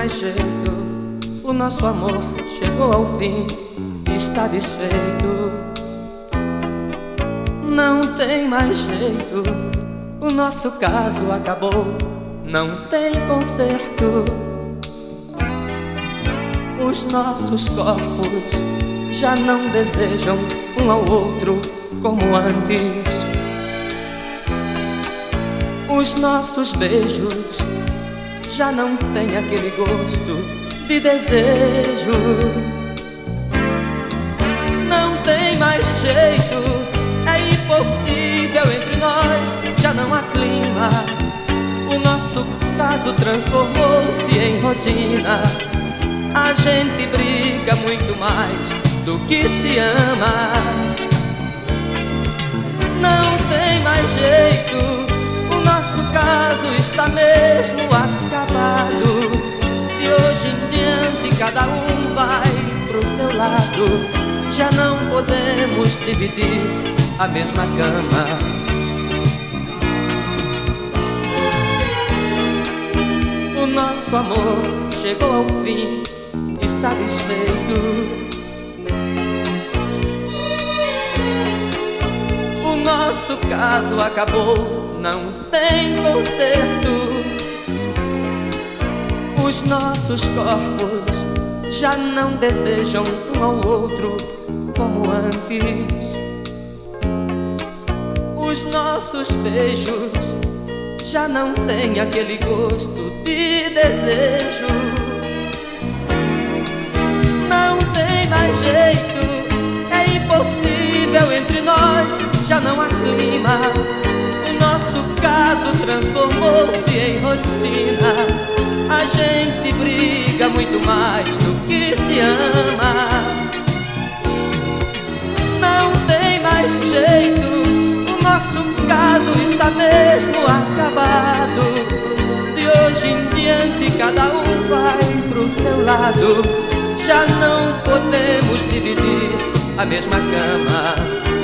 mais jeito, o nosso amor chegou ao fim, está desfeito. Não tem mais jeito, o nosso caso acabou, não tem conserto. Os nossos corpos já não desejam um ao outro como antes. Os nossos beijos já não têm aquele gosto de desejo. Não tem mais jeito, é impossível entre nós, já não há clima. O nosso caso transformou-se em rotina. A gente briga muito mais do que se ama. Não tem mais jeito, o nosso caso está mesmo acabado. De hoje em diante cada um vai pro seu lado. Já não podemos dividir a mesma cama. O nosso amor chegou ao fim, está desfeito. O nosso caso acabou, não tem conserto. Os nossos corpos já não desejam um ao outro como antes. Os nossos beijos já não têm aquele gosto de desejo. Não tem mais jeito, é impossível entre nós, já não há clima. O nosso caso transformou-se em rotina. A gente briga muito mais do que se ama. Não tem mais jeito, o nosso caso está mesmo acabado. De hoje em diante cada um vai pro seu lado. Já não podemos dividir a mesma cama.